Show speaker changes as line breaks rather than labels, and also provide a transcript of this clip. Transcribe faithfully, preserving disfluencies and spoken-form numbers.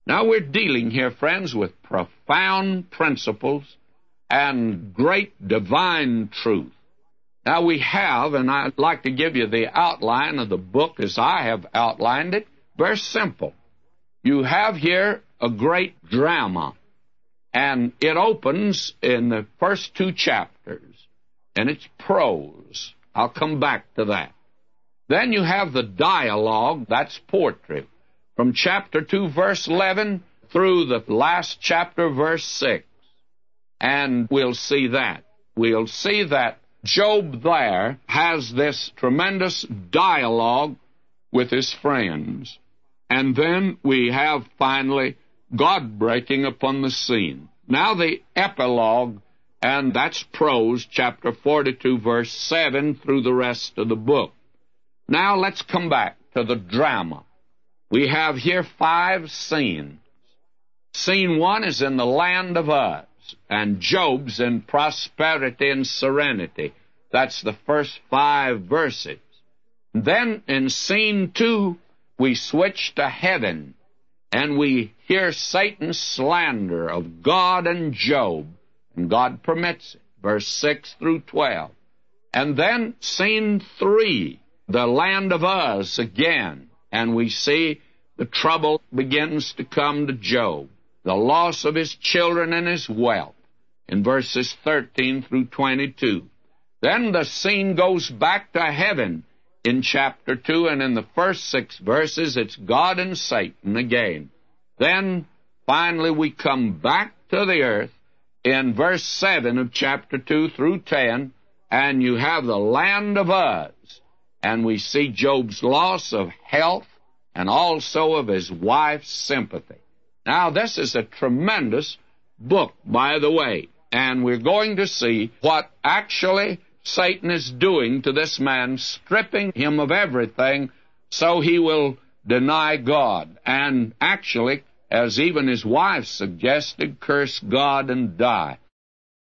Now, we're dealing here, friends, with profound principles and great divine truth. Now, we have, and I'd like to give you the outline of the book as I have outlined it, very simple. You have here a great drama, and it opens in the first two chapters, and it's prose. I'll come back to that. Then you have the dialogue, that's poetry, from chapter two, verse eleven, through the last chapter, verse six. And we'll see that. We'll see that Job there has this tremendous dialogue with his friends. And then we have, finally, God breaking upon the scene. Now the epilogue, and that's prose, chapter forty-two, verse seven, through the rest of the book. Now let's come back to the drama. We have here five scenes. Scene one is in the land of Uz, and Job's in prosperity and serenity. That's the first five verses. Then in scene two, we switch to heaven, and we hear Satan's slander of God and Job, and God permits it, verse six through twelve. And then scene three, the land of Uz again, and we see the trouble begins to come to Job, the loss of his children and his wealth, in verses thirteen through twenty-two. Then the scene goes back to heaven in chapter two, and in the first six verses, it's God and Satan again. Then, finally, we come back to the earth in verse seven of chapter two through ten, and you have the land of Uz, and we see Job's loss of health and also of his wife's sympathy. Now, this is a tremendous book, by the way, and we're going to see what actually Satan is doing to this man, stripping him of everything so he will deny God, and actually, as even his wife suggested, curse God and die.